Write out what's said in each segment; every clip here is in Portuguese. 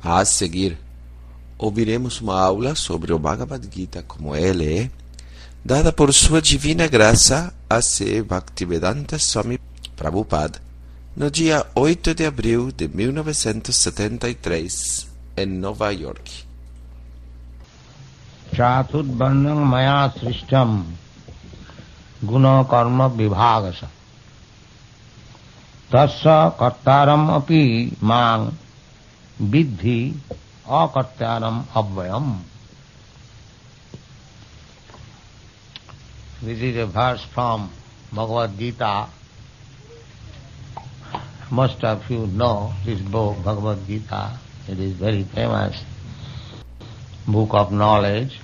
A seguir, ouviremos uma aula sobre o Bhagavad Gita como ele é, dada por sua divina graça a Sri Bhaktivedanta Swami Prabhupada, no dia 8 de abril de 1973, em Nova York. Chaturvarnam maya srishtam guna karma vibhagasa tasya kartaram api mang vidhi akartaram abhyam. This is a verse from Bhagavad Gita. Most of you know this book, Bhagavad Gita. It is very famous book of knowledge.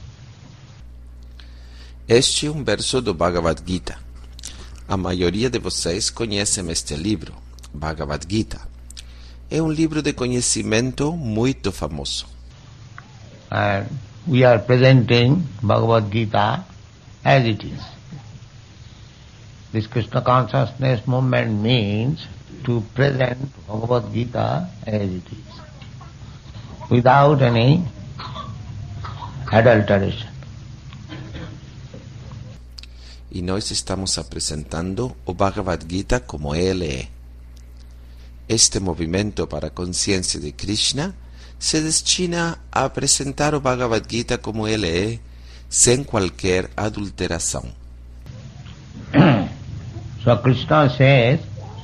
Este é um verso do Bhagavad Gita. A maioria de vocês conhecem este livro, Bhagavad Gita. É um livro de conhecimento muito famoso. And we are presenting Bhagavad Gita as it is. This Krishna consciousness movement means to present Bhagavad Gita as it is, without any adulteration. E nós estamos apresentando o Bhagavad Gita como ele é. Este movimento para a consciência de Krishna se destina a apresentar o Bhagavad Gita como ele é, sem qualquer adulteração. So Krishna says,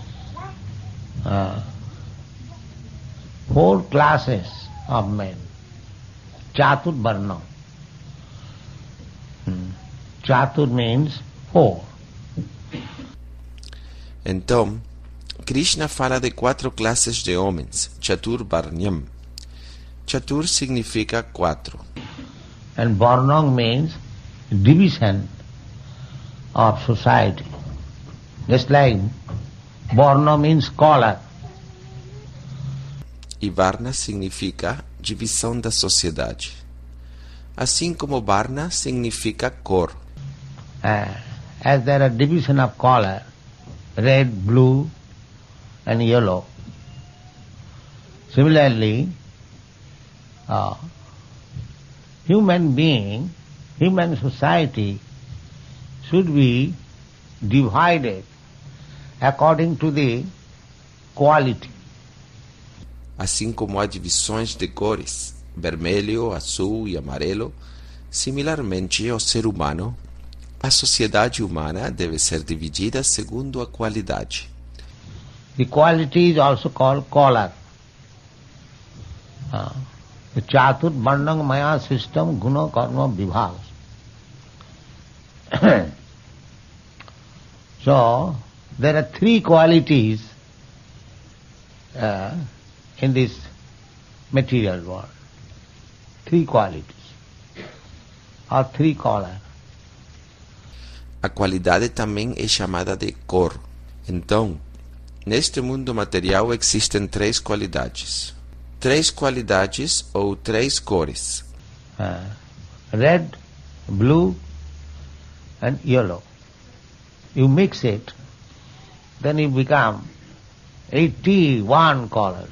4 classes of men. Chatur Varnam. Chatur means 4. Então, Krishna fala de 4 classes de homens, Chatur Varnyam. Chatur significa 4. And Varnam means division of society. Just like Varna means color. E Varna significa divisão da sociedade. Assim como Varna significa cor. As there are division of color, red, blue and yellow. Similarly, human society should be divided according to the quality. Assim como há divisões de cores, vermelho, azul e amarelo, similarmente ao ser humano, a sociedade humana deve ser dividida segundo a qualidade. The quality is also called color. The Chatur Varnam Maya system guna karma vibhag. So, there are 3 qualities in this material world. 3 qualities, or 3 colors. A qualidade também é chamada de cor. Então, neste mundo material existem 3 qualidades. 3 qualidades ou 3 cores. Red, blue and yellow. You mix it, then you become 81 colors.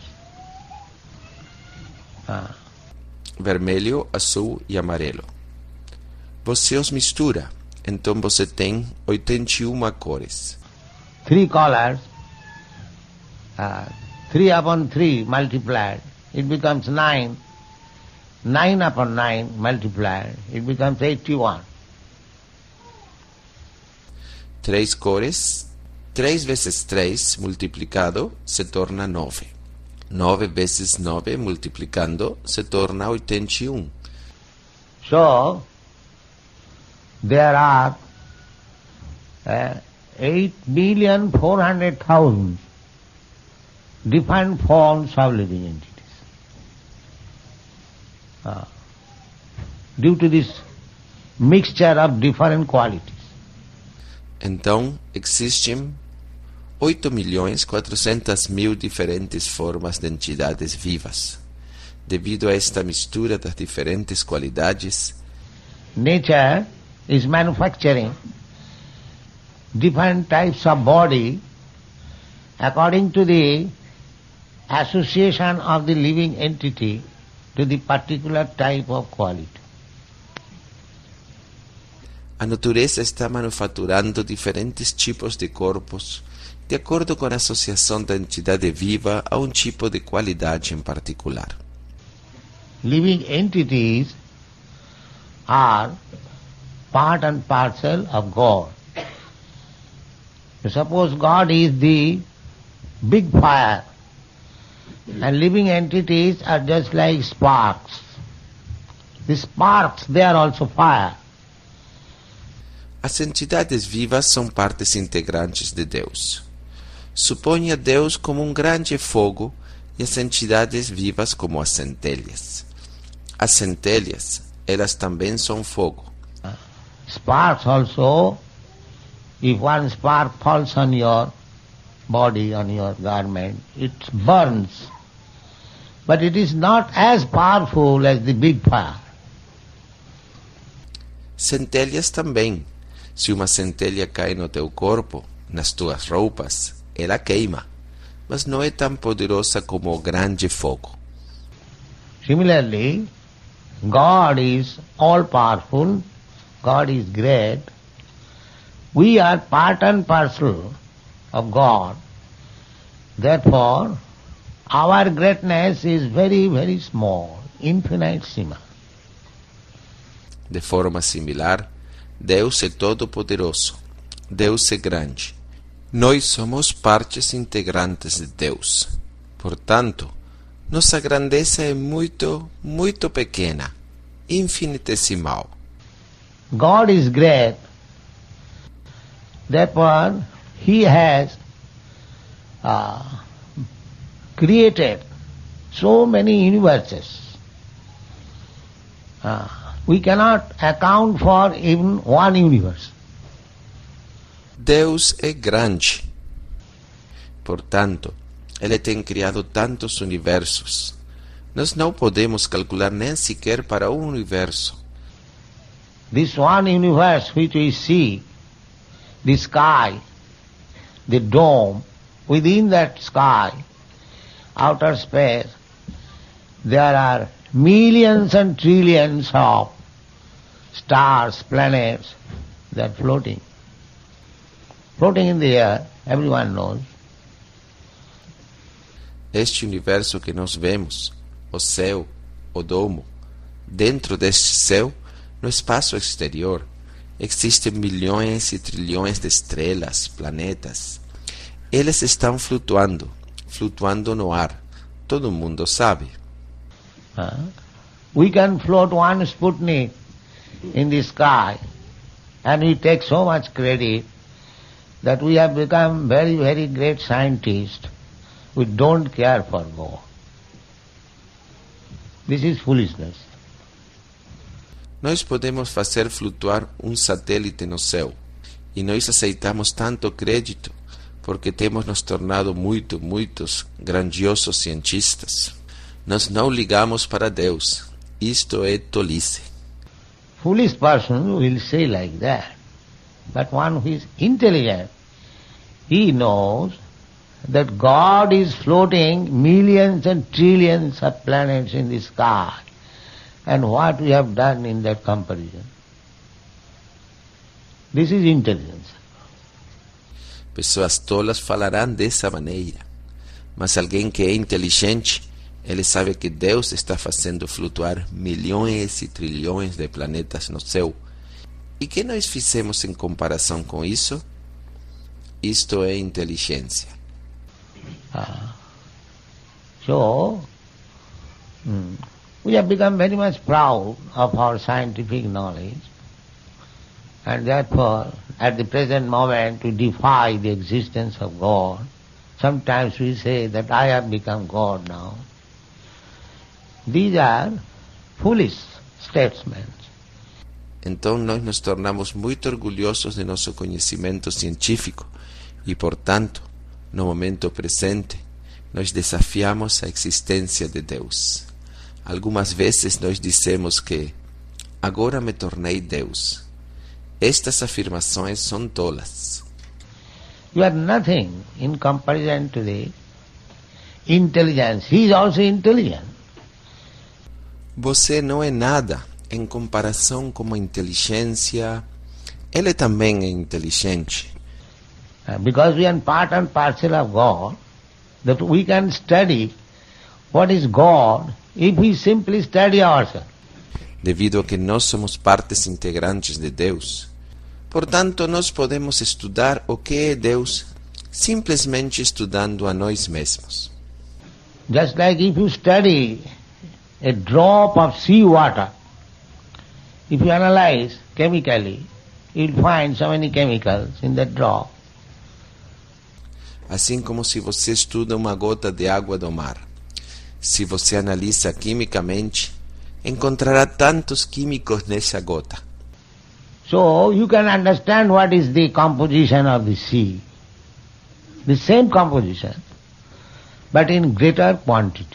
Vermelho, azul e amarelo. Você os mistura, então você tem 81 cores. 3 colors, 3 upon 3 multiplied, it becomes 9. 9 upon 9 multiplied, it becomes 81. 3 cores, 3 vezes 3 multiplicado se torna 9. 9 vezes 9 multiplicando se torna 81. So, there are 8,400,000 different forms of living entities. Due to this mixture of different qualities. Então, existem 8.400.000 diferentes formas de entidades vivas. Devido a esta mistura das diferentes qualidades, Nature is manufacturing different types of body according to the association of the living entity to the particular type of quality. A natureza está manufaturando diferentes tipos de corpos de acordo com a associação da entidade viva a um tipo de qualidade em particular. Living entities are part and parcel of God. Suppose God is the big fire and living entities are just like sparks. The sparks, they are also fire. As entidades vivas são partes integrantes de Deus. Suponha Deus como um grande fogo e as entidades vivas como as centelhas. As centelhas, elas também são fogo. Sparks also, if one spark falls on your body, on your garment, it burns. But it is not as powerful as the big fire. Centelhas também. Se uma centelha cai no teu corpo, nas tuas roupas, ela queima, mas não é tão poderosa como o grande fogo. Similarly, God is all-powerful, God is great. We are part and parcel of God. Therefore, our greatness is very, very small, infinitesimal. De forma similar, Deus é todo-poderoso, Deus é grande. Nós somos partes integrantes de Deus. Portanto, nossa grandeza é muito, muito pequena, infinitesimal. God is great. Therefore, He has created so many universes. We cannot account for even one universe. Deus é grande. Portanto, Ele tem criado tantos universos. Nós não podemos calcular nem sequer para um universo. This one universe which we see, the sky, the dome, within that sky, outer space, there are millions and trillions of stars, planets, they are floating. Floating in the air, everyone knows. Este universo que nós vemos, o céu, o domo, dentro deste céu, no espaço exterior, existem milhões e trilhões de estrelas, planetas. Eles estão flutuando no ar. Todo mundo sabe. We can float one Sputnik in the sky and we take so much credit that we have become very, very great scientists. We don't care for God. This is foolishness. Nós podemos fazer flutuar um satélite no céu e nós aceitamos tanto crédito porque temos nos tornado muitos grandiosos cientistas. Nós não ligamos para Deus. Isto é tolice. Foolish person will say like that. But one who is intelligent, he knows that God is floating millions and trillions of planets in the sky. And what we have done in that comparison. This is intelligence. Pessoas tolas falarão dessa maneira, mas alguém que é inteligente, ele sabe que Deus está fazendo flutuar milhões e trilhões de planetas no céu. E que nós fizemos em comparação com isso? Isto é inteligência. We have become very much proud of our scientific knowledge, and therefore at the present moment we defy the existence of God. Sometimes we say that I have become God now. These are foolish statements. Então nós nos tornamos muito orgulhosos de nosso conhecimento científico e, portanto, no momento presente, nós desafiamos a existência de Deus. Algumas vezes nós dizemos que agora me tornei Deus. Estas afirmações são tolas. You are nothing in comparison to the intelligence. He is also intelligent. Você não é nada em comparação com a inteligência. Ele também é inteligente. Because we are part and parcel of God, that we can study what is God if we simply study ourselves. Devido a que nós somos partes integrantes de Deus. Portanto, nós podemos estudar o que é Deus simplesmente estudando a nós mesmos. Just like if you study a drop of sea water, if you analyze chemically, you will find so many chemicals in that drop. Assim como se você estuda uma gota de água do mar. Se você analisa quimicamente, encontrará tantos químicos nessa gota. So you can understand what is the composition of the sea. The same composition, but in greater quantity.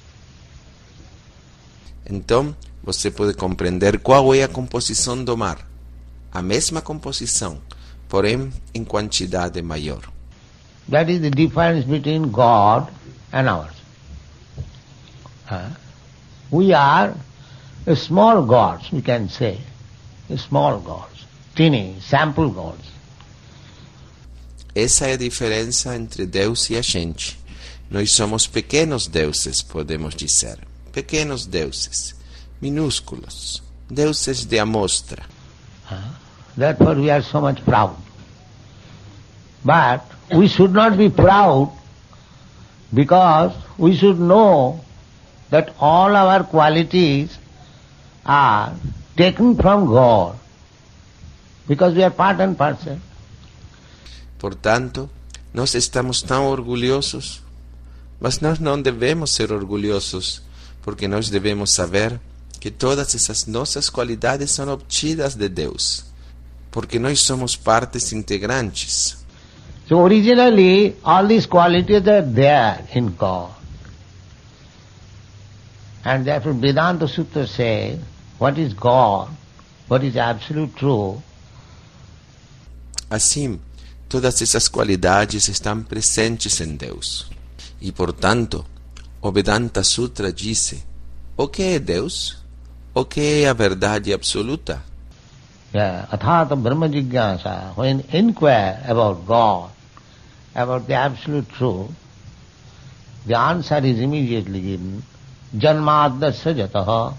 Então, você pode compreender qual é a composição do mar. A mesma composição, porém em quantidade maior. That is the difference between God and ours. We are small gods, we can say. Small gods, teeny, sample gods. Essa é a diferença entre Deus e a gente. Nós somos pequenos deuses, podemos dizer. Pequenos deuses, minúsculos, deuses de amostra. Therefore we are so much proud. But we should not be proud, because we should know that all our qualities are taken from God, because we are part and parcel. Portanto, nós estamos tão orgulhosos, mas nós não devemos ser orgulhosos, porque nós devemos saber que todas essas nossas qualidades são obtidas de Deus, porque nós somos partes integrantes. So originally all these qualities are there in God. And therefore Vedanta Sutra says, what is God, what is absolute truth. Assim, todas essas qualidades estão presentes em Deus. E, portanto, o Vedanta Sutra diz: o que é Deus? O que é a verdade absoluta? Athata Brahma Jigyasa, when inquire about God, about the absolute truth, the answer is immediately given. Janmadasya jataha.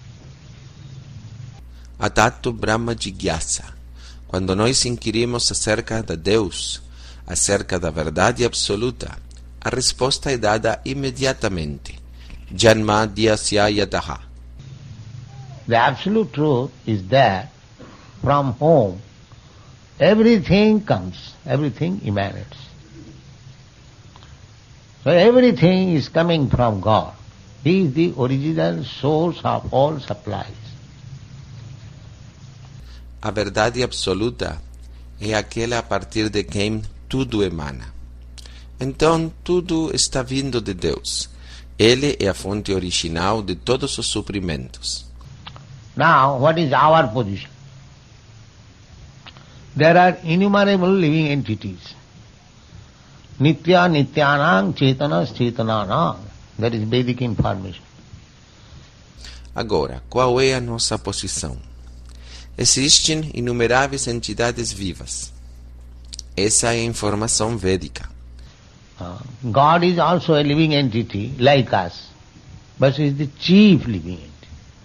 Atato Brahma Jigyasa. Quando nós inquirimos acerca de Deus, acerca da verdade absoluta, a resposta é dada imediatamente. Janmadasya yataha. The absolute truth is that from whom everything comes, everything emanates. So everything is coming from God. He is the original source of all supplies. A verdade absoluta é aquela a partir de quem tudo emana. Então, tudo está vindo de Deus. Ele é a fonte original de todos os suprimentos. Now, what is our position? There are innumerable living entities. Nitya nityanam chetanas chetananam. That is Vedic information. Agora, qual é a nossa posição? Existem inumeráveis entidades vivas. Essa é a informação védica. God is also a living entity like us, but He is the chief living entity.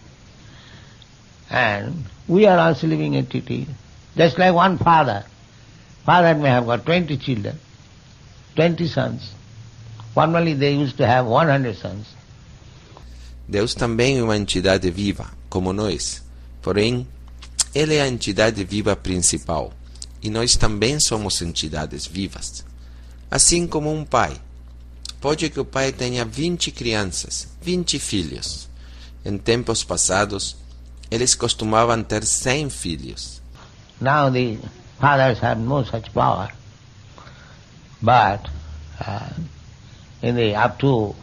And we are also living entities, just like one father. Father may have got 20 children, 20 sons. Formerly they used to have 100 sons. Deus também é uma entidade viva, como nós. Porém, Ele é a entidade viva principal, e nós também somos entidades vivas. Assim como um pai. Pode que o pai tenha 20 crianças, 20 filhos. Em tempos passados, eles costumavam ter 100 filhos. Now the fathers have no such power. But up to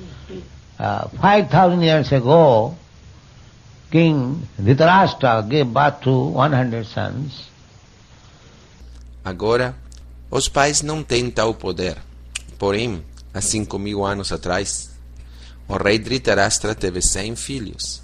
5,000 years ago, King Dhritarashtra gave birth to 100 sons. Agora, os pais não têm tal poder. Porém, há 5.000 anos atrás, o rei Dhritarashtra teve 100 filhos.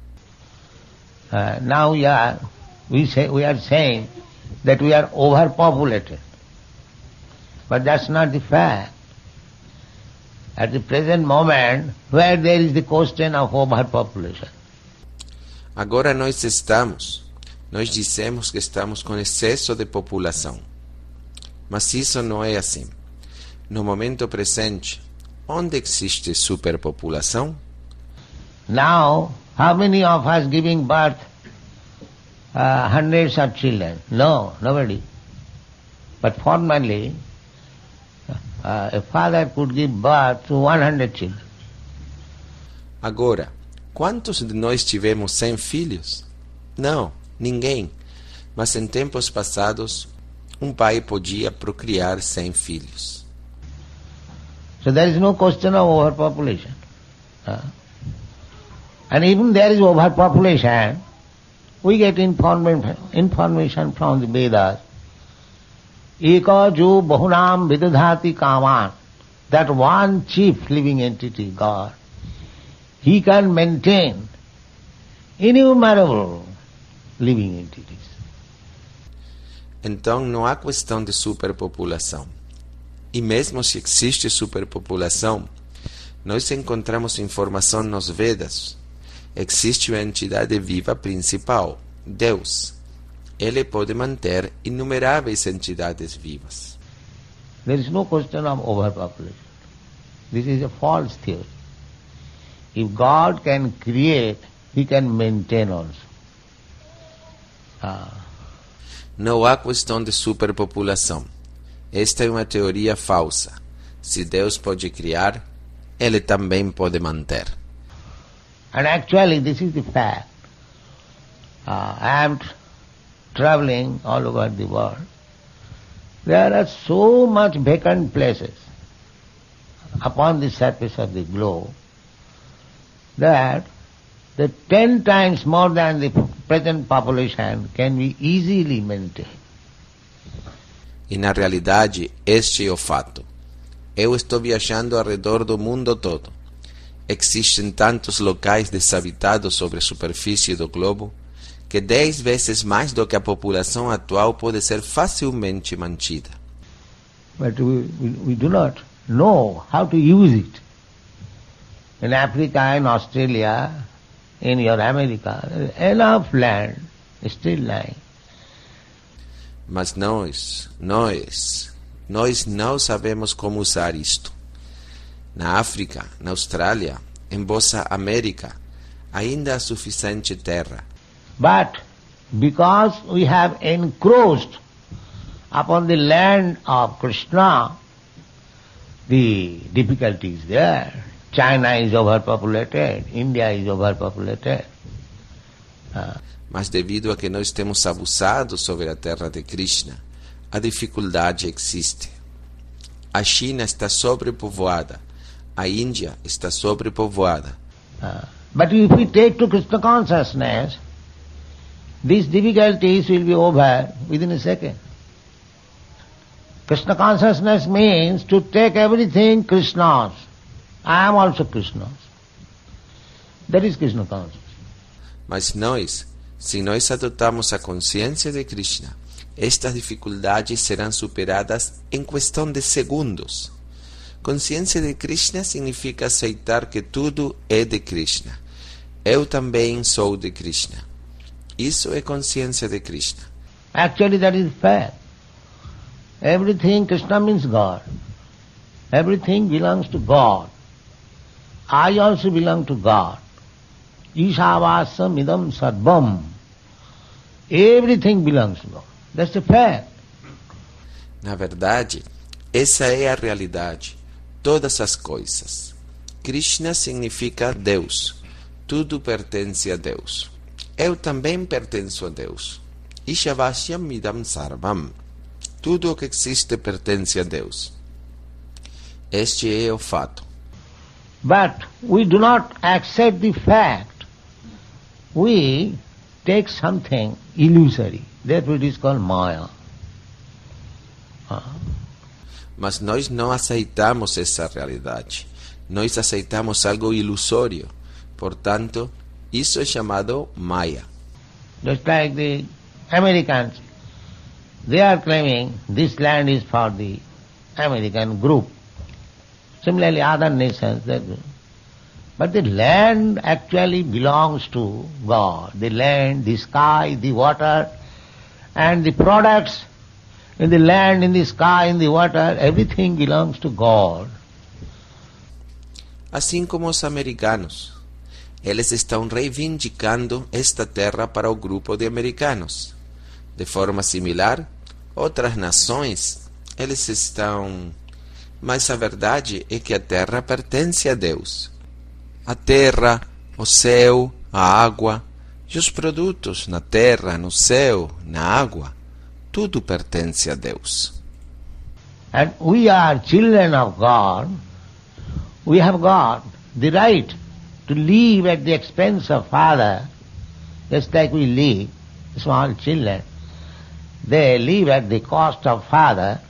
Now we are saying that we are overpopulated. But that's not the fact. At the present moment, where there is the question of overpopulation. Agora nós dizemos que estamos com excesso de população. Mas isso não é assim. No momento presente, onde existe superpopulação? Now, how many of us giving birth hundreds of children? No, nobody. But formerly, a father could give birth to 100 children. Agora, quantos de nós tivemos 100 filhos? Não, ninguém. Mas em tempos passados, um pai podia procriar 100 filhos. So there is no question of overpopulation. And even there is overpopulation, we get information from the Vedas. Eka jo bahunam vidadhati kaman. That one chief living entity, God, he can maintain innumerable living entities. Então não há questão de superpopulação. E mesmo se existe superpopulação, nós encontramos informação nos Vedas. Existe uma entidade viva principal, Deus. Ele pode manter inumeráveis entidades vivas. There is no question of overpopulation. This is a false theory. If God can create, He can maintain also. Não há questão de superpopulação. Esta é uma teoria falsa. Se Deus pode criar, Ele também pode manter. And actually this is the fact. I am traveling all over the world. There are so much vacant places upon the surface of the globe that the 10 times more than the present population can be easily maintained. E na realidade, este é o fato. Eu estou viajando ao redor do mundo todo. Existem tantos locais desabitados sobre a superfície do globo que 10 vezes mais do que a população atual pode ser facilmente mantida. But we do not know how to use it. In Africa, in Australia, in your America, enough land is still lying. Mas nós não sabemos como usar isto. Na África, na Austrália, em vossa América, ainda há suficiente terra. But because we have encroached upon the land of Krishna, the difficulty is there. China is overpopulated, India is overpopulated. Mas devido a que nós temos abusado sobre a terra de Krishna, a dificuldade existe. A China está sobrepovoada, a Índia está sobrepovoada. But if we take to Krishna consciousness, these difficulties will be over within a second. Krishna consciousness means to take everything Krishna's. I am also Krishna's. That is Krishna consciousness. Mas se nós adotarmos a consciência de Krishna, estas dificuldades serão superadas em questão de segundos. Consciência de Krishna significa aceitar que tudo é de Krishna. Eu também sou de Krishna. Isso é consciência de Krishna. Actually that is fact. Everything Krishna means God. Everything belongs to God. I also belong to God. Ishavasam idam sarvam. Everything belongs to God. That's the fact. Na verdade, essa é a realidade. Todas as coisas. Krishna significa Deus. Tudo pertence a Deus. Eu também pertenço a Deus. Ishavasam idam sarvam. Tudo o que existe pertence a Deus. Este é o fato. But we do not accept the fact. We take something illusory. That it is called Maya. Mas nós não aceitamos essa realidade. Nós aceitamos algo ilusório. Portanto, isso é chamado Maya. Just like the Americans, they are claiming this land is for the American group. Similarly, other nations, they do. But the land actually belongs to God. The land, the sky, the water, and the products in the land, in the sky, in the water, everything belongs to God. Assim como os americanos, eles estão reivindicando esta terra para o grupo de americanos. De forma similar, outras nações, eles estão... Mas a verdade é que a terra pertence a Deus. A terra, o céu, a água e os produtos na terra, no céu, na água, tudo pertence a Deus. And we are children of God. We have got the right to live at the expense of Father, just like we live, small children. They live at the cost of Father.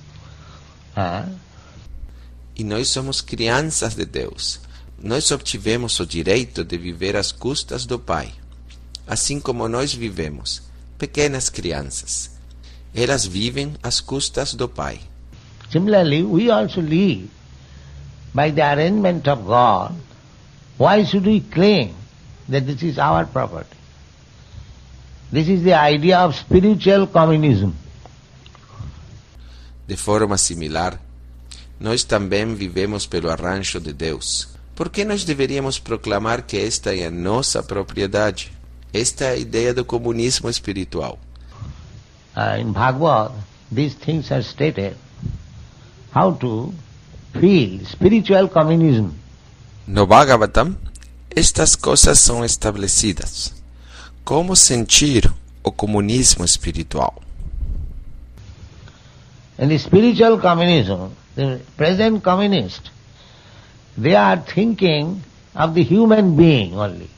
E nós somos crianças de Deus. Nós obtivemos o direito de viver às custas do Pai, assim como nós vivemos, pequenas crianças. Elas vivem às custas do Pai. Similarly, we also live by the arrangement of God. Why should we claim that this is our property? This is the idea of spiritual communism. De forma similar, nós também vivemos pelo arranjo de Deus. Por que nós deveríamos proclamar que esta é a nossa propriedade? Esta é a ideia do comunismo espiritual. In Bhagavad, these things are stated. How to feel spiritual communism. No Bhagavatam, estas coisas são estabelecidas. Como sentir o comunismo espiritual? In the spiritual communism, the present communists, they are thinking of the human being only.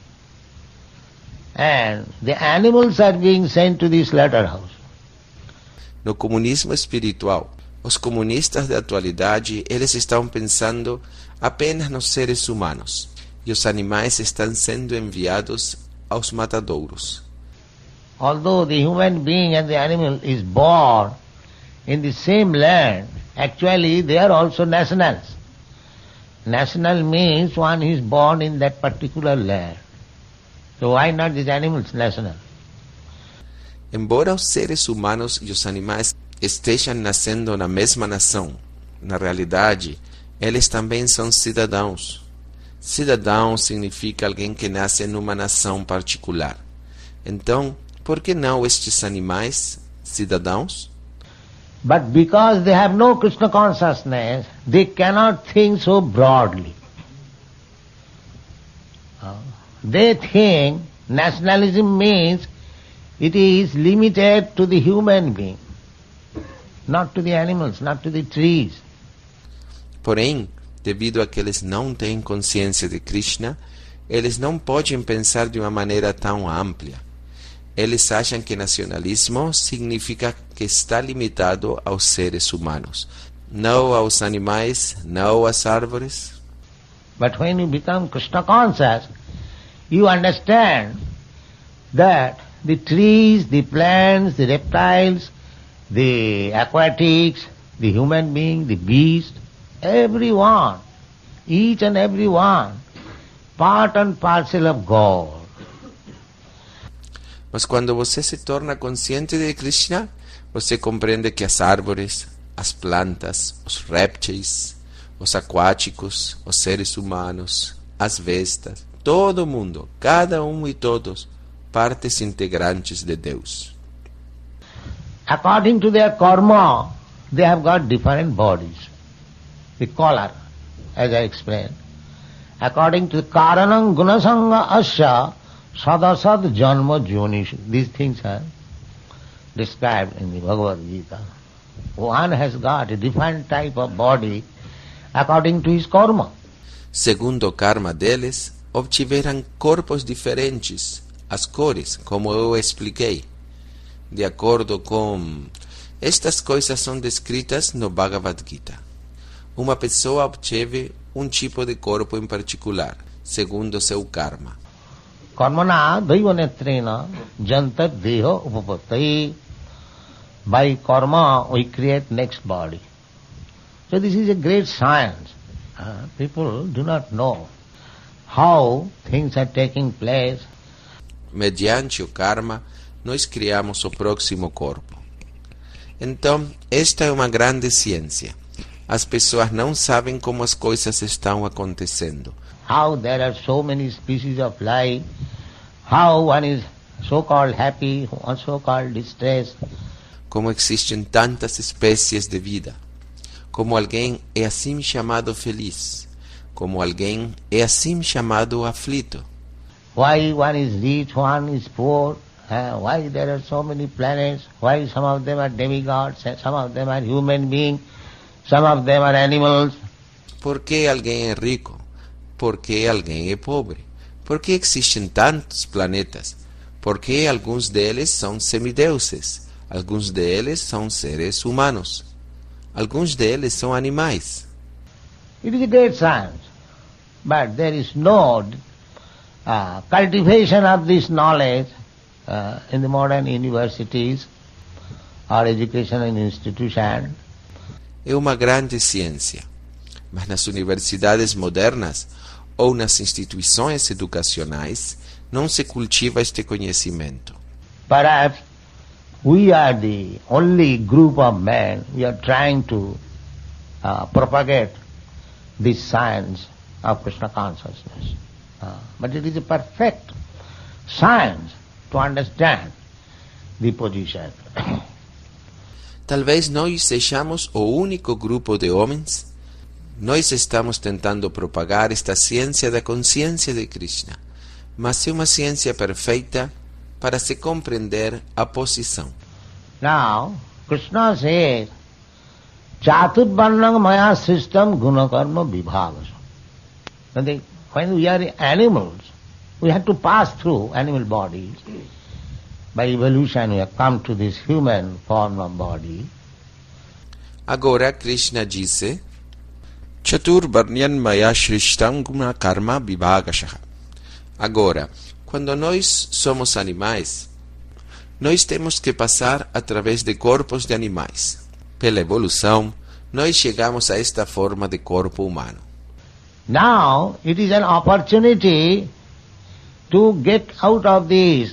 And the animals are being sent to the slaughterhouse. No comunismo espiritual, os comunistas da atualidade, eles estão pensando apenas nos seres humanos, e os animais estão sendo enviados aos matadouros. Although the human being and the animal is born in the same land, actually they are also nationals. National means one is born in that particular land. So why not these animals national? Embora os seres humanos e os animais estejam nascendo na mesma nação, na realidade, eles também são cidadãos. Cidadão significa alguém que nasce numa nação particular. Então, por que não estes animais cidadãos? But because they have no Krishna consciousness, they cannot think so broadly. They think nationalism means it is limited to the human being, not to the animals, not to the trees. Porém, devido a que eles não têm consciência de Krishna, eles não podem pensar de uma maneira tão ampla. Eles acham que nacionalismo significa que está limitado aos seres humanos, não aos animais, não às árvores. But when you become Krishna conscious, you understand that the trees, the plants, the reptiles, the aquatics, the human being, the beast, everyone, each and every one, part and parcel of God. Mas quando você se torna consciente de Krishna, você compreende que as árvores, as plantas, os répteis, os aquáticos, os seres humanos, as bestas, todo mundo, cada um e todos, partes integrantes de Deus. According to their karma, they have got different bodies. The color, as I explained. According to karanam gunasanga asya sadasad janma jonishu. These things are described in the Bhagavad Gita. One has got a different type of body according to his karma. Segundo o karma deles, obtiveram corpos diferentes, as cores, como eu expliquei, de acordo com Estas coisas são descritas no Bhagavad Gita. Uma pessoa obteve tipo de corpo em particular, segundo seu karma. Karmana daiva netrena jantat deha upapattai. By karma we create next body. So this is a great science. People do not know how things are taking place. Mediante o karma, nós criamos o próximo corpo. Então, esta é uma grande ciência. As pessoas não sabem como as coisas estão acontecendo. How there are so many species of life, how one is so-called happy, one so-called distressed. Como existem tantas espécies de vida. Como alguém é assim chamado feliz. Como alguém é assim chamado aflito. Why one is rich, one is poor. Why there are so many planets. Why some of them are demigods, some of them are human beings, some of them are animals. Por que alguém é rico? Por que alguém é pobre? Por que existem tantos planetas? Por que alguns deles são semideuses? Alguns deles são seres humanos. Alguns deles são animais. It is a great science, but there is no cultivation of this knowledge in the modern universities or educational institutions. É uma grande ciência, mas nas universidades modernas ou nas instituições educacionais não se cultiva este conhecimento. Perhaps we are the only group of men who are trying to propagate this science of Krishna consciousness. But it is a perfect science to understand the position. Talvez nós sejamos o único grupo de homens. Nós estamos tentando propagar esta ciência da consciência de Krishna, mas é uma ciência perfeita para se compreender a posição. Now, Krishna says, Chaturvarnam maya system gunakarma vibhavasa. When we are animals, we have to pass through animal bodies. By evolution we have come to this human form of body. Agora Krishna disse, Chaturvarnyan maya shrishtam guna karma vibhagashaha. Agora, quando nós somos animais, nós temos que passar através de corpos de animais. Pela evolução, nós chegamos a esta forma de corpo humano. Now it is an opportunity to get out of this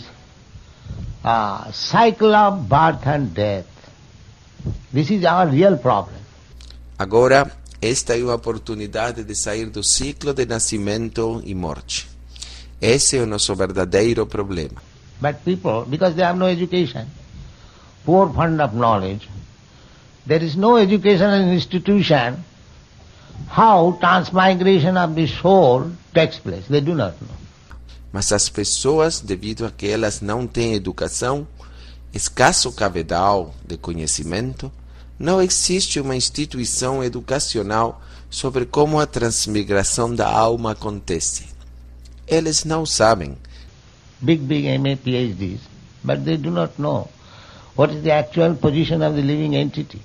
cycle of birth and death. This is our real problem. Agora, esta é uma oportunidade de sair do ciclo de nascimento e morte. Esse é o nosso verdadeiro problema. But people, because they have no education, poor fund of knowledge, there is no educational institution, how transmigration of the soul takes place. They do not know. Mas as pessoas, devido a que elas não têm educação, escasso cabedal de conhecimento, não existe uma instituição educacional sobre como a transmigração da alma acontece. Eles não sabem. Big MA PhDs, but they do not know what is the actual position of the living entity.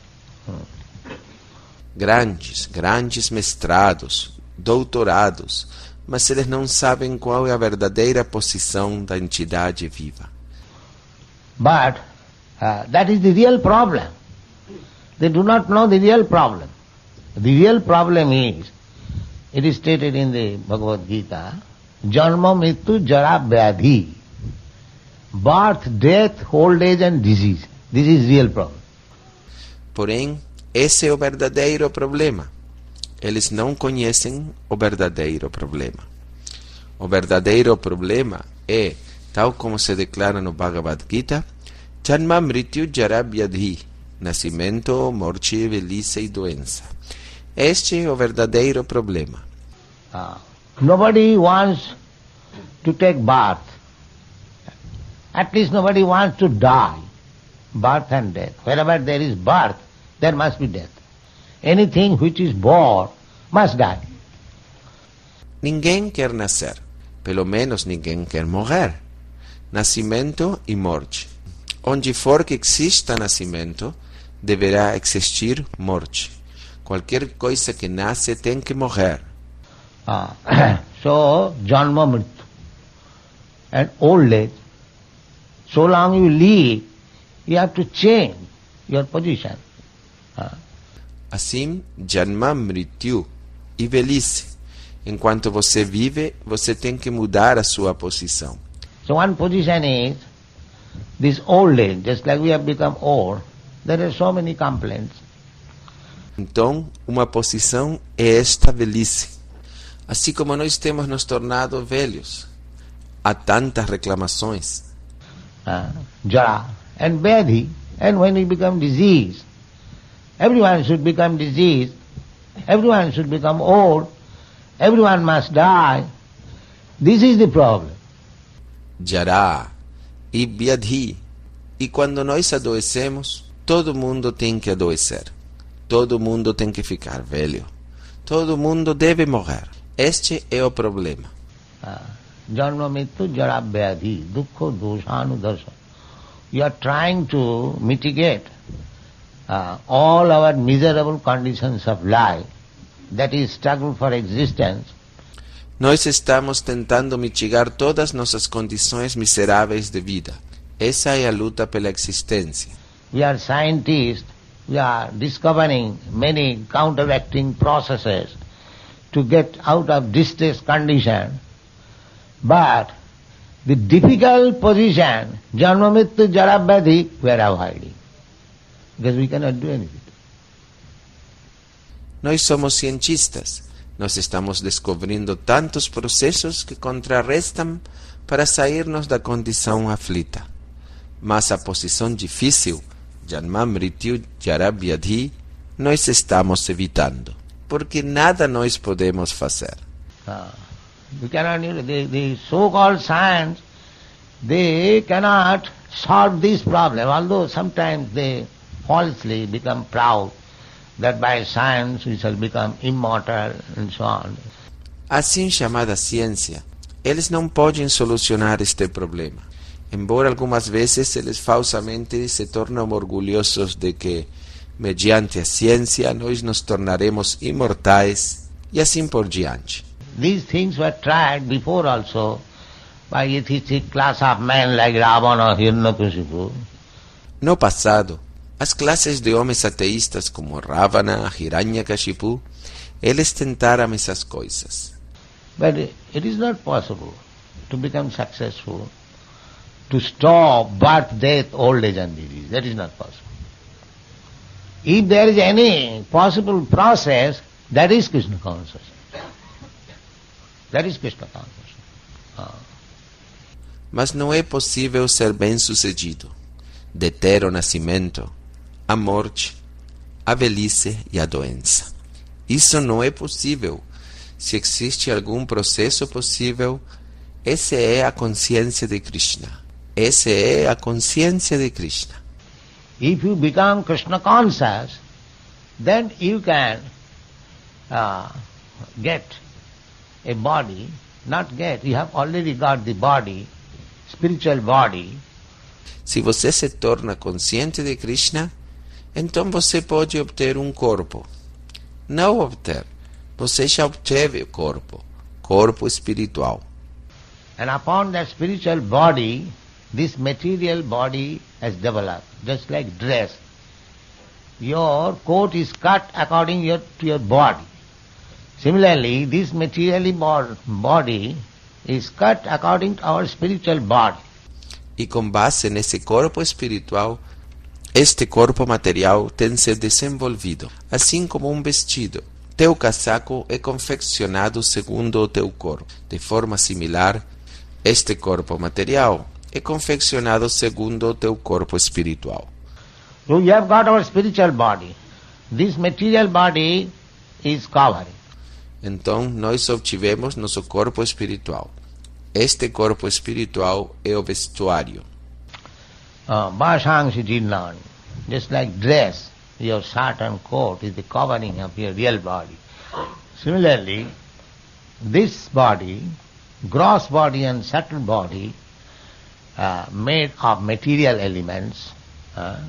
Grandes mestrados, doutorados, mas eles não sabem qual é a verdadeira posição da entidade viva. But that is the real problem. They do not know the real problem. The real problem is, it is stated in the Bhagavad Gita, Janma Mrityu Jara Vyadhi. Birth, death, old age and disease. This is real problem. Porém, esse é o verdadeiro problema. Eles não conhecem o verdadeiro problema. O verdadeiro problema é, tal como se declara no Bhagavad Gita, Janma Mrityu Jara Vyadhi, nascimento, morte, velhice e doença. Este é o verdadeiro problema. Nobody wants to take birth. At least nobody wants to die. Birth and death. Wherever there is birth, there must be death. Anything which is born must die. Ninguém quer nascer. Pelo menos ninguém quer morrer. Nascimento e morte. Onde for que exista nascimento, deverá existir morte. Qualquer coisa que nasce tem que morrer. So, janma mrityu and old age, so long you live, you have to change your position. Assim, Janma, Mrityu e velhice. Enquanto você vive, você tem que mudar a sua posição. So one position is this old age, just like we have become old, there are so many complaints. Então, uma posição é esta velhice. Assim como nós temos nos tornado velhos, há tantas reclamações. Jara and Vyadhi, and when we become diseased, everyone should become diseased, everyone should become old, everyone must die. This is the problem. Jara e Vyadhi. E quando nós adoecemos, todo mundo tem que adoecer. Todo mundo tem que ficar velho. Todo mundo deve morrer. Este é o problema. Janma mrityu jara vyadhi dukkha doshanudarsa. You are trying to mitigate all our miserable conditions of life, that is struggle for existence. Nós estamos tentando mitigar todas nossas condições miseráveis de vida. Essa é a luta pela existência. We are scientists, we are discovering many counteracting processes to get out of distress condition, but the difficult position, janma mrityu jara vyadhi, we are avoiding, because we cannot do anything. Nós somos cientistas. Nós estamos descobrindo tantos processos que contrarrestam para sairmos da condição aflita. Mas a posição difícil, Janma, Mrityu, Jara, Vyadhi, nós estamos evitando, porque nada nós podemos fazer. We cannot, the so-called science, they cannot solve this problem, although sometimes they falsely become proud that by science we shall become immortal and so on. Assim chamada ciência, eles não podem solucionar este problema. Embora algumas vezes eles falsamente se tornam orgulhosos de que, mediante a ciência, nós nos tornaremos imortais e assim por diante. These things were tried before also by atheistic class of men like Ravana, Hiranyakashipu. No passado, as classes de homens ateístas como Ravana, Hiranyakashipu, eles tentaram essas coisas. But it is not possible to become successful, to stop birth, death, old age and disease. That is not possible. If there is any possible process, that is Krishna consciousness. That is Krishna consciousness. Mas não é possível ser bem-sucedido, deter o nascimento, a morte, a velhice e a doença. Isso não é possível. Se existe algum processo possível, essa é a consciência de Krishna. Essa é a consciência de Krishna. If you become Krishna conscious, then you can get a body, not get, you have already got the body, spiritual body. Se você se torna consciente de Krishna, então você pode obter um corpo. Não obter, você já obteve o corpo espiritual. And upon that spiritual body, this material body has developed, just like dress. Your coat is cut according to your body. Similarly, this material body is cut according to our spiritual body. E com base nesse corpo espiritual, este corpo material tem se desenvolvido, assim como um vestido. Teu casaco é confeccionado segundo o teu corpo. De forma similar, este corpo material é confeccionado segundo o teu corpo espiritual. So you have got our spiritual body. This material body is covering. Então, nós obtivemos nosso corpo espiritual. Este corpo espiritual é o vestuário. Bhashangsi Jinnan, just like dress, your shirt and coat is the covering of your real body. Similarly, this body, gross body and subtle body, made of material elements.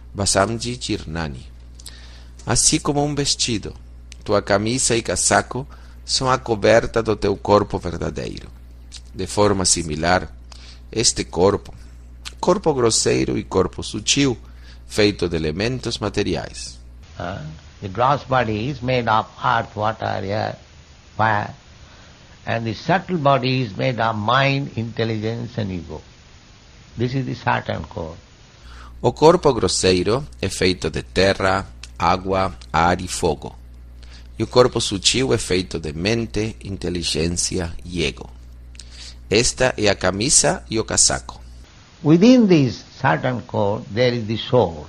Basamji Jirnani. Assim como um vestido, tua camisa e casaco são a coberta do teu corpo verdadeiro. De forma similar, este corpo grosseiro e corpo sutil, feito de elementos materiais. The gross body is made of earth, water, air, fire, and the subtle body is made of mind, intelligence and ego. This is the Saturn core. O corpo grosseiro é feito de terra, água, ar e fogo. E o corpo sutil é feito de mente, inteligência e ego. Esta é a camisa e o casaco. Within this Saturn core there is the soul.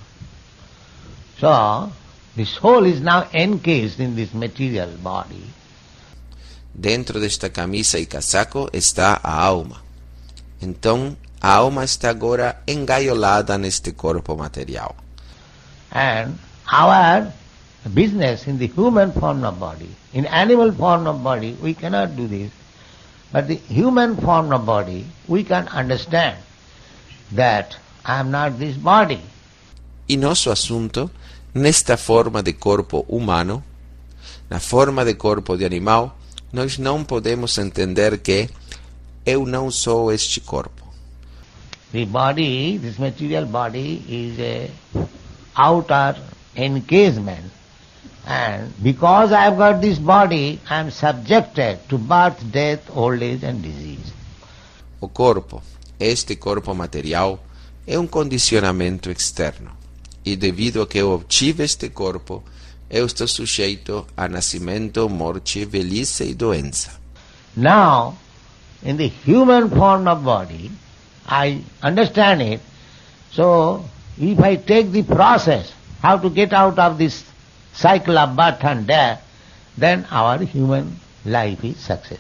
So, the soul is now encased in this material body. Dentro desta camisa e casaco está a alma. Então, a alma está agora engaiolada neste corpo material. And our business in the human form of body, in animal form of body, we cannot do this. But the human form of body, we can understand that I am not this body. E nosso assunto, nesta forma de corpo humano, na forma de corpo de animal, nós não podemos entender que eu não sou este corpo. The body, this material body, is a outer encasement. And because I have got this body, I am subjected to birth, death, old age and disease. O corpo, este corpo material, é um condicionamento externo. E devido a que eu obtive este corpo, eu estou sujeito a nascimento, morte, velhice e doença. Now, in the human form of body, I understand it. So, if I take the process, how to get out of this cycle of birth and death, then our human life is success.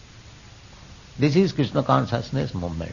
This is Krishna consciousness movement.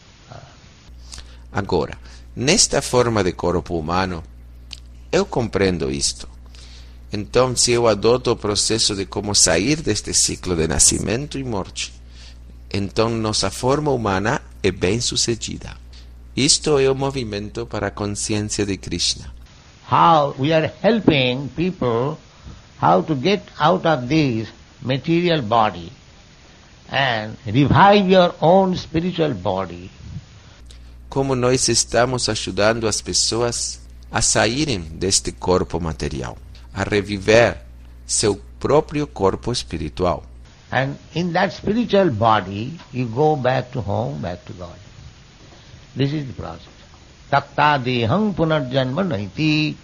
Agora, nesta forma de corpo humano, eu compreendo isto. Então, se eu adoto o processo de como sair deste ciclo de nascimento e morte, então nossa forma humana é bem-sucedida. Isto é o movimento para a consciência de Krishna. How we are helping people how to get out of this material body and revive your own spiritual body. Como nós estamos ajudando as pessoas a saírem deste corpo material, a reviver seu próprio corpo espiritual. And in that spiritual body, you go back to home, back to God. This is the process. Takta deham punarjanma naiti.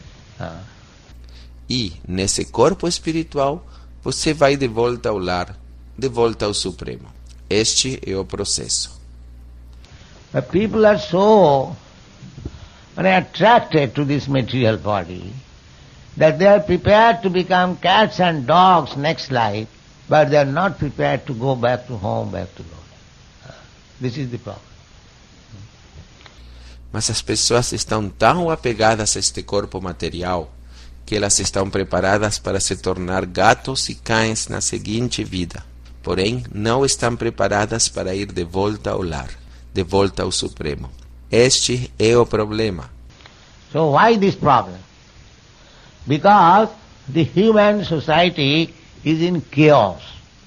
E, nesse corpo espiritual, você vai de volta ao lar, de volta ao Supremo. Este é o processo. But people are so attracted to this material body that they are prepared to become cats and dogs next life, but they are not prepared to go back to home, back to God. This is the problem. Mas as pessoas estão tão apegadas a este corpo material que elas estão preparadas para se tornar gatos e cães na seguinte vida. Porém, não estão preparadas para ir de volta ao lar, de volta ao Supremo. Este é o problema. So why this problem? Because the human society is in chaos.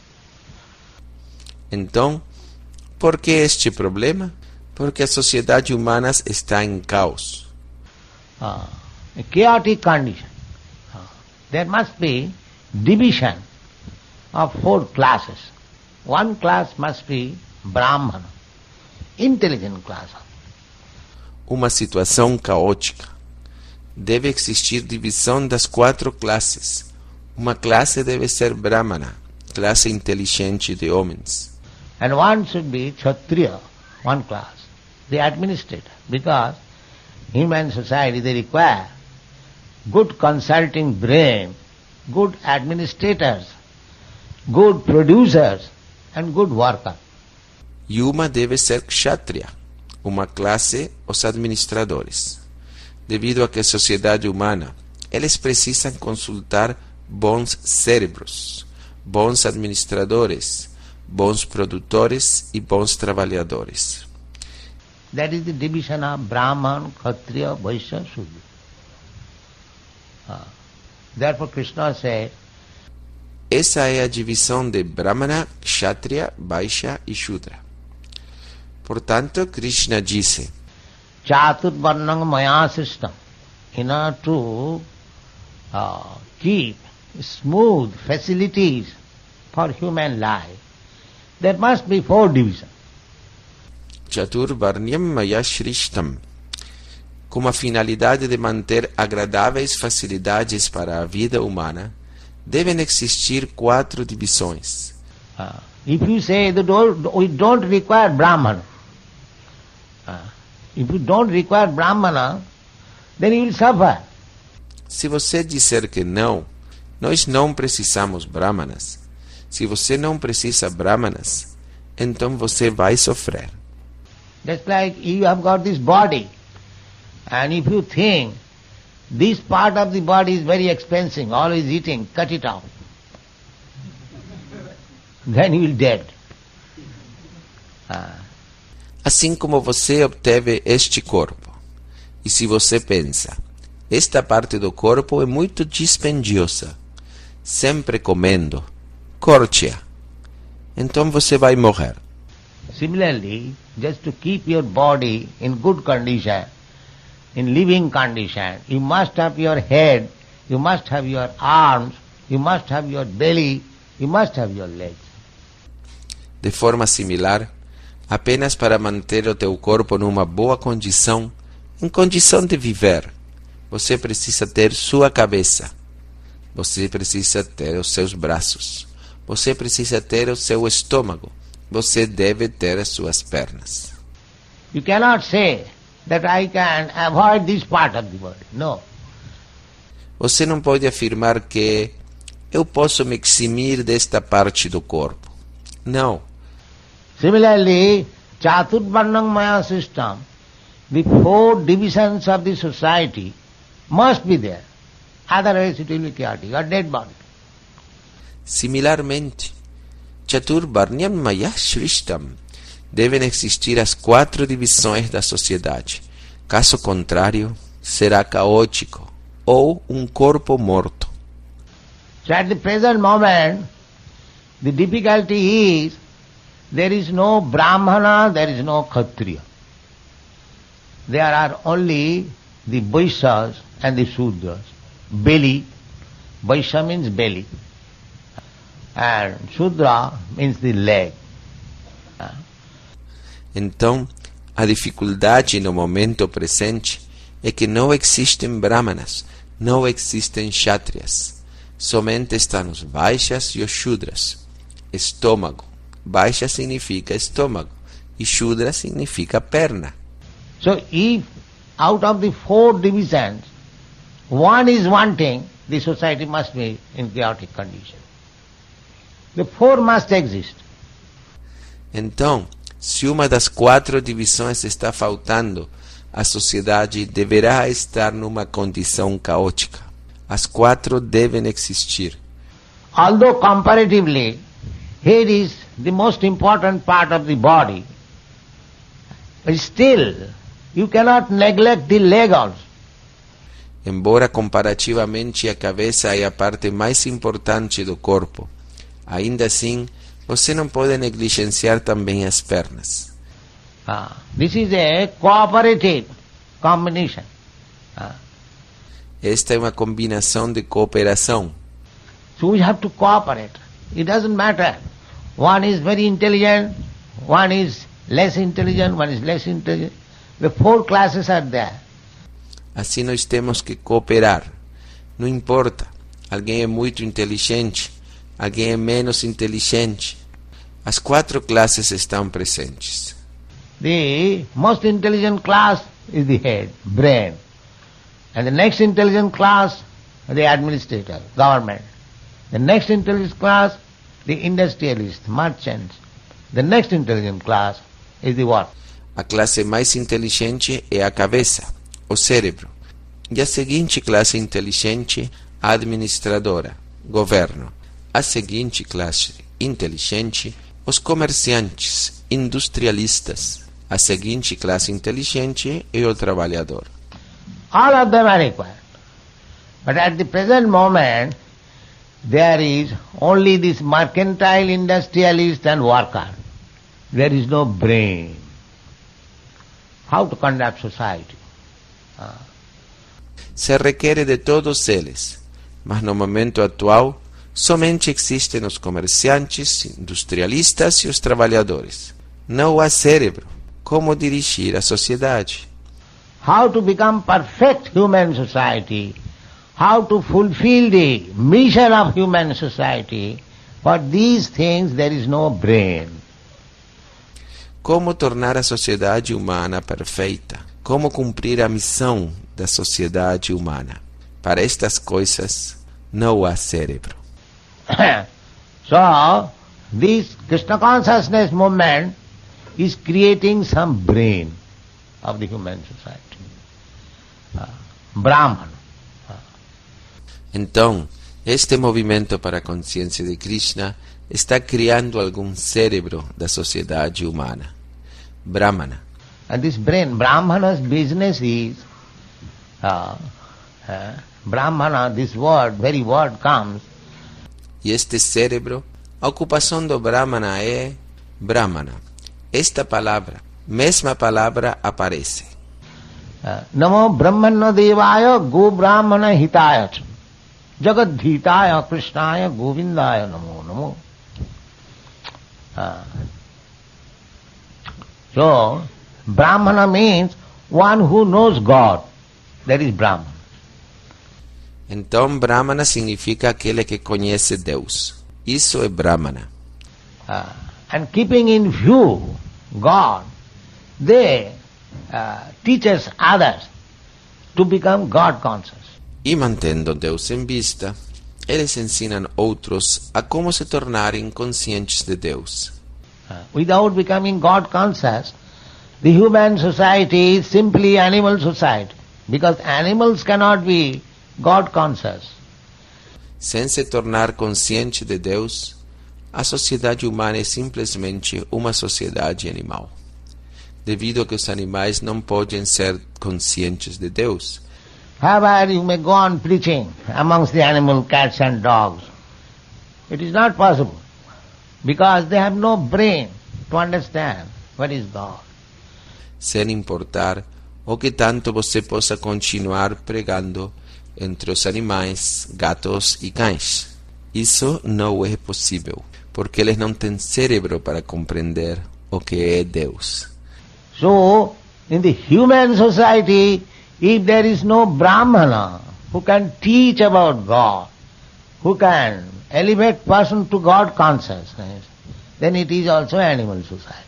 Então, por que este problema? Porque a sociedade humana está em caos. A chaotic condition. There must be division of 4 classes. One class must be Brahmana, intelligent class. Uma situação caótica. Deve existir divisão das 4 classes. Uma classe deve ser Brahmana, classe inteligente de homens. And one should be Kshatriya, one class, the administrator. Because human society, they require good consulting brain, good administrators, good producers and good workers. E uma deve ser Kshatriya, uma classe, os administradores. Devido a que a sociedade humana, eles precisam consultar bons cérebros, bons administradores, bons produtores e bons trabalhadores. That is the division of Brahman, Kshatriya, Vaishya, Shudra. Therefore Krishna said, essa é a divisão de Brahmana, Kshatriya, Vaishya e Shudra. Portanto, Krishna disse: Chaturvarnam maya system. In order to keep smooth facilities for human life, there must be 4 divisions. Chaturvarnyam maya shrishtam. Com a finalidade de manter agradáveis facilidades para a vida humana, devem existir 4 divisões. If you say that we don't require Brahmana, if you don't require Brahmana, then you will suffer. Se você disser que não, nós não precisamos Brahmanas. Se você não precisa Brahmanas, então você vai sofrer. Just like you have got this body, and if you think this part of the body is very expensive, always eating, cut it out. Then you will dead. Assim como você obteve este corpo, e se você pensa, esta parte do corpo é muito dispendiosa, sempre comendo, corte-a, então você vai morrer. Similarly, just to keep your body in good condition, in living condition, you must have your head, you must have your arms, you must have your belly, you must have your legs. De forma similar, apenas para manter o teu corpo numa boa condição, em condição de viver, você precisa ter sua cabeça, você precisa ter os seus braços, você precisa ter o seu estômago, você deve ter as suas pernas. You cannot say that I can avoid this part of the body. No. Você não pode afirmar que eu posso me eximir desta parte do corpo. Não. Similarly, Chaturvarnam Maya system, the 4 divisions of the society must be there. Otherwise it will be chaotic, or dead body. Similarmente, Chaturvarnyam Maya Shrishtam, devem existir as 4 divisões da sociedade. Caso contrário, será caótico ou corpo morto. So at the present moment, the difficulty is there is no Brahmana, there is no Kshatriya. There are only the Vaishyas and the Shudras. Belly, Vaishya means belly, and Shudra means the leg. Então, a dificuldade no momento presente é que não existem Brahmanas, não existem Kshatriyas. Somente estão os Vaishyas e os Shudras. Estômago. Vaishya significa estômago e Shudra significa perna. So if out of the 4 divisions, one is wanting, the society must be in chaotic condition. The 4 must exist. Então, se uma das 4 divisões está faltando, a sociedade deverá estar numa condição caótica. As 4 devem existir. Although comparatively, head is the most important part of the body, but still you cannot neglect the leg also. Embora comparativamente a cabeça é a parte mais importante do corpo, ainda assim, você não pode negligenciar também as pernas. This is a cooperative combination. Esta é uma combinação de cooperação. So we have to cooperate. It doesn't matter. One is very intelligent, one is less intelligent, one is less intelligent. The 4 classes are there. Assim nós temos que cooperar. Não importa. Alguém é muito inteligente, alguém é menos inteligente. As 4 classes estão presentes. The most intelligent class is the head, brain. And the next intelligent class, the administrator, government. The next intelligent class, the industrialist, merchants. The next intelligent class is the what? A classe mais inteligente é a cabeça, o cérebro. E a seguinte classe inteligente, a administradora, governo. A seguinte classe inteligente, os comerciantes, industrialistas. A seguinte classe inteligente é o trabalhador. All of them are required. But at the present moment, there is only this mercantile industrialist and worker. There is no brain. How to conduct society? Se requer de todos eles, mas no momento atual somente existem os comerciantes, industrialistas e os trabalhadores. Não há cérebro. Como dirigir a sociedade? How to become perfect human society? How to fulfill the mission of human society? For these things there is no brain. Como tornar a sociedade humana perfeita? Como cumprir a missão da sociedade humana? Para estas coisas não há cérebro. So, this Krishna consciousness movement is creating some brain of the human society. Brahman. Então, este movimento para a consciência de Krishna está criando algum cérebro da sociedade humana. Brahmana. And this brain, Brahmana's business is, Brahmana, this word, very word comes. E este cérebro, a ocupação do Brahmana é Brahmana. Esta palavra, mesma palavra, aparece. Namo Brahmana Devaya Go Brahmana Hitaya Jagadhitaya Krishnaya Govindaya Namo Namo. So, Brahmana means one who knows God. That is Brahmana. Então, Brahmana significa aquele que conhece Deus. Isso é Brahmana. And keeping in view God, they teaches others to become God conscious. E mantendo Deus em vista, eles ensinam outros a como se tornarem conscientes de Deus. Without becoming God conscious, the human society is simply animal society, because animals cannot be God conscious. Sem se tornar consciente de Deus, a sociedade humana é simplesmente uma sociedade animal. Devido a que os animais não podem ser conscientes de Deus. However, you may go on preaching amongst the animal cats and dogs. It is not possible, because they have no brain to understand what is God. Sem importar o que tanto você possa continuar pregando entre os animais, gatos e cães. Isso não é possível, porque eles não têm cérebro para compreender o que é Deus. So, in the human society, if there is no Brahmana who can teach about God, who can elevate person to God consciousness, then it is also animal society.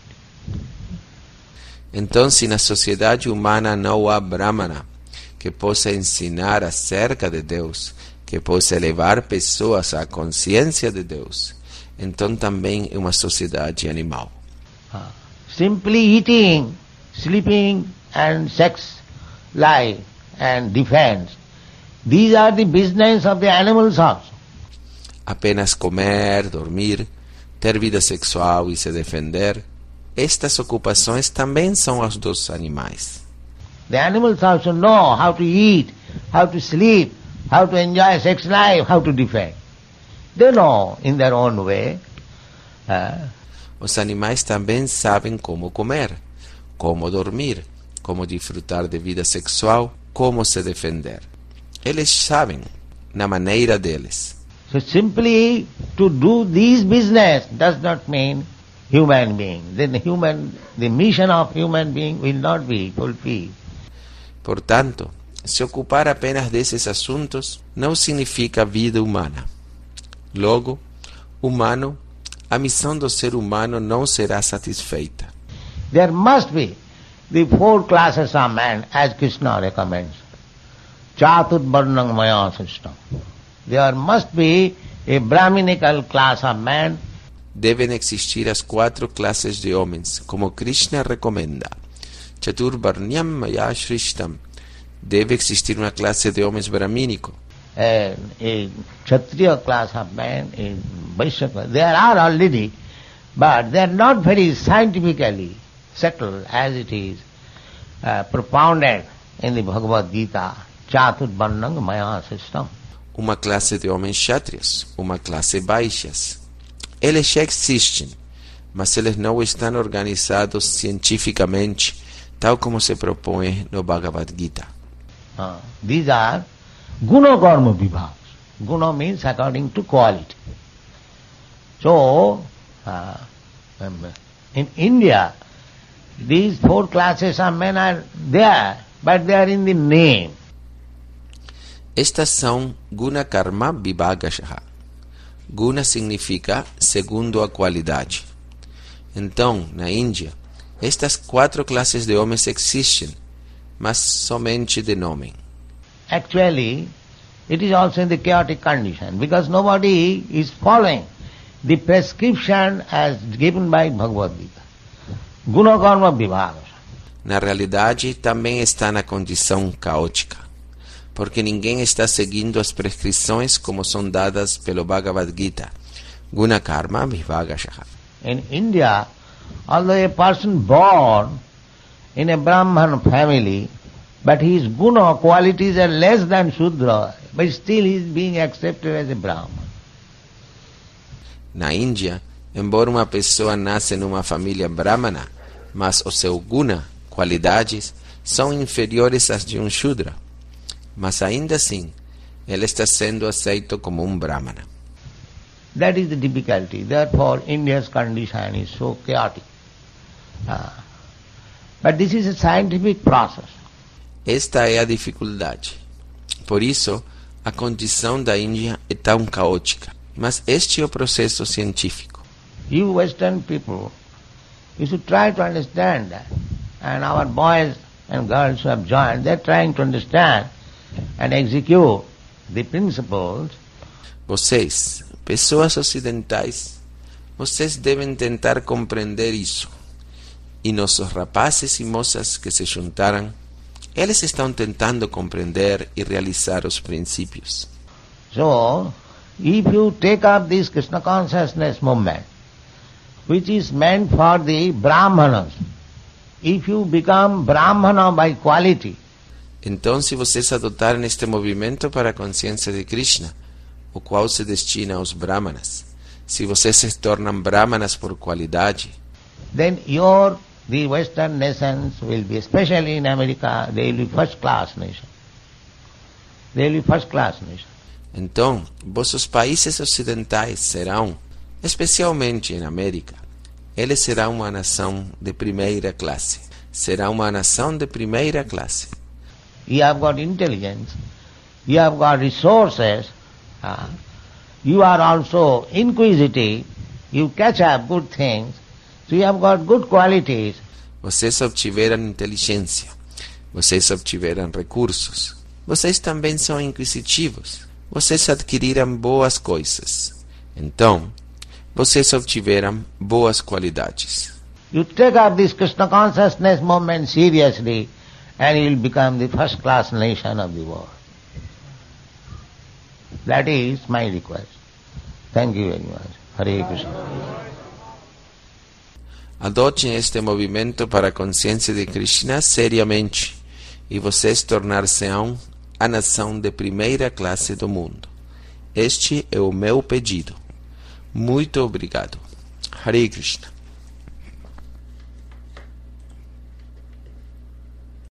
Então, se na sociedade humana não há Brahmana que possa ensinar acerca de Deus, que possa elevar pessoas à consciência de Deus, então também é uma sociedade animal. Simply eating, sleeping and sex, life and defense, these are the business of the animals also. Apenas comer, dormir, ter vida sexual e se defender, estas ocupações também são as dos animais. The animals also know how to eat, how to sleep, how to enjoy sex life, how to defend. They know in their own way. Os animais também sabem como comer, como dormir, como desfrutar de vida sexual, como se defender. Eles sabem, na maneira deles. So simply to do this business does not mean human being. Then the mission of human being will not be fulfilled. Portanto, se ocupar apenas desses assuntos não significa vida humana. Logo, humano, a missão do ser humano não será satisfeita. There must be the 4 classes of man as Krishna recommends. Chaturvarnam maya system. There must be a Brahminical class of man. Devem existir as 4 classes de homens, como Krishna recomenda. Chaturvarnyam maya shrishtam. Deve existir uma classe de homens brahmínico. A Kshatriya class of man, a Vaishya class. There are already, but they are not very scientifically settled as it is propounded in the Bhagavad Gita Chaturvarnang Maya system. Uma classe de homens chátrias, uma classe baixas. Eles já existem, mas eles não estão organizados cientificamente, tal como se propõe no Bhagavad Gita. These are guna karma vibhavas. Guna means according to quality. So, in India, these four classes of men are there, but they are in the name. Estas são Guna Karma Vibhagasha. Guna significa segundo a qualidade. Então, na Índia, estas 4 classes de homens existem, mas somente de nome. Actually, it is also in the chaotic condition, because nobody is following the prescription as given by Bhagavad Gita. Guna karma vibhagas. Na realidade, também está na condição caótica, porque ninguém está seguindo as prescrições como são dadas pelo Bhagavad Gita. Guna Karma Vibhagasha. In India, although a person born in a Brahman family, but his guna qualities are less than Shudra, but still he is being accepted as a Brahman. Na Índia, embora uma pessoa nasça numa família brahmana, mas o seu guna, qualidades, são inferiores às de um Shudra. Mas ainda assim, ele está sendo aceito como um brahmana. That is the difficulty. Therefore, India's condition is so chaotic. But this is a scientific process. Esta é a dificuldade. Por isso, a condição da Índia é tão caótica. Mas este é o processo científico. You Western people, you should try to understand that. And our boys and girls who have joined, they are trying to understand and execute the principles. Vocês, pessoas ocidentais, vocês devem tentar compreender isso. E nossos rapazes e moças que se juntaram, eles estão tentando compreender e realizar os princípios. So, if you take up this Krishna consciousness movement, which is meant for the Brahmanas, if you become Brahmana by quality, então, se vocês adotarem este movimento para a consciência de Krishna, o qual se destina aos Brahmanas, se vocês se tornam Brahmanas por qualidade, then the Western nations will be, especially in America, they will be first class nation. They will be first class nation. então, vossos países ocidentais serão, especialmente em América, eles serão uma nação de primeira classe. Será uma nação de primeira classe. You have got intelligence, you have got resources, you are also inquisitive, you catch up good things, so you have got good qualities. Vocês obtiveram inteligência, vocês obtiveram recursos, vocês também são inquisitivos, vocês adquiriram boas coisas. Então, vocês obtiveram boas qualidades. You take up this Krishna consciousness movement seriously, and you will become the first class nation of the world. That is my request. Thank you very much. Hare Krishna. Adotem este movimento para a consciência de Krishna seriamente e vocês tornar-se-ão a nação de primeira classe do mundo. Este é o meu pedido. Muito obrigado. Hare Krishna.